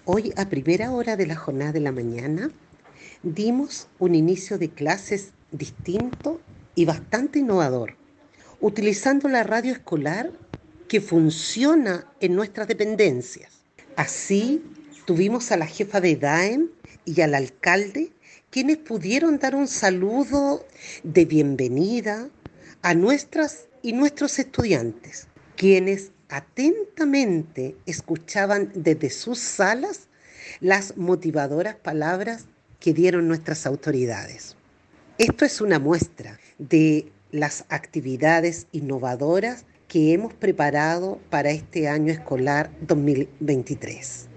Hoy, a primera hora de la jornada de la mañana, dimos un inicio de clases distinto y bastante innovador, utilizando la radio escolar que funciona en nuestras dependencias. Así, tuvimos a la jefa de DAEM y al alcalde, quienes pudieron dar un saludo de bienvenida a nuestras y nuestros estudiantes, quienes atentamente escuchaban desde sus salas las motivadoras palabras que dieron nuestras autoridades. Esto es una muestra de las actividades innovadoras que hemos preparado para este año escolar 2023.